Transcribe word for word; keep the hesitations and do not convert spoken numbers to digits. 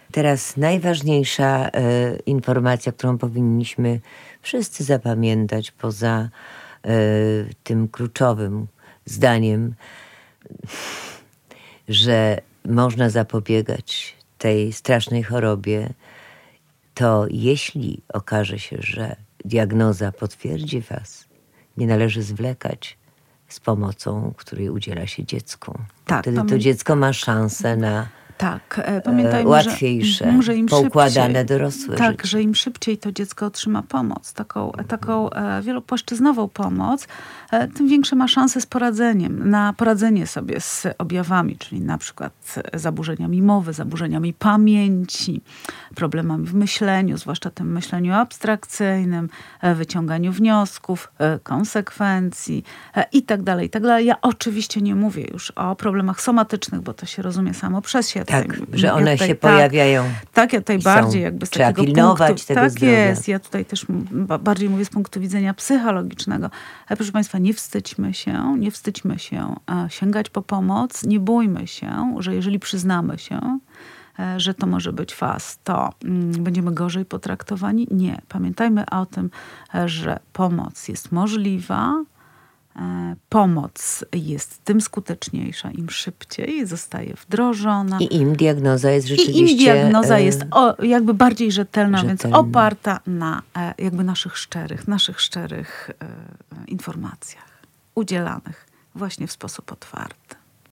Teraz najważniejsza e, informacja, którą powinniśmy wszyscy zapamiętać, poza e, tym kluczowym zdaniem, że można zapobiegać tej strasznej chorobie, to jeśli okaże się, że diagnoza potwierdzi was, nie należy zwlekać z pomocą, której udziela się dziecku. Tak, Wtedy to pamię- dziecko ma szansę na Tak, e, e, pamiętajmy, łatwiejsze, że, że im poukładane szybciej, dorosłe tak, życie. że im szybciej to dziecko otrzyma pomoc, taką, taką e, wielopłaszczyznową pomoc, e, tym większe ma szanse z poradzeniem, na poradzenie sobie z objawami, czyli na przykład zaburzeniami mowy, zaburzeniami pamięci, problemami w myśleniu, zwłaszcza tym myśleniu abstrakcyjnym, e, wyciąganiu wniosków, e, konsekwencji e, i tak dalej, i tak dalej. Ja oczywiście nie mówię już o problemach somatycznych, bo to się rozumie samo przez się. Tak, Tutaj- że ja one tutaj, się tak, pojawiają. Tak, ja tutaj i bardziej są. jakby z Trzeba takiego pilnować punktu... tego Tak zdrowia. jest, ja tutaj też ba- bardziej mówię z punktu widzenia psychologicznego. Ale proszę państwa, nie wstydźmy się, nie wstydźmy się e, sięgać po pomoc, nie bójmy się, że jeżeli przyznamy się, e, że to może być F A S, to mm, będziemy gorzej potraktowani. Nie. Pamiętajmy o tym, e, że pomoc jest możliwa, e, pomoc jest tym skuteczniejsza, im szybciej zostaje wdrożona. I im diagnoza jest I rzeczywiście... im diagnoza e, jest o, jakby bardziej rzetelna, rzetelna. więc oparta na e, jakby naszych szczerych, naszych szczerych e, informacjach udzielanych właśnie w sposób otwarty.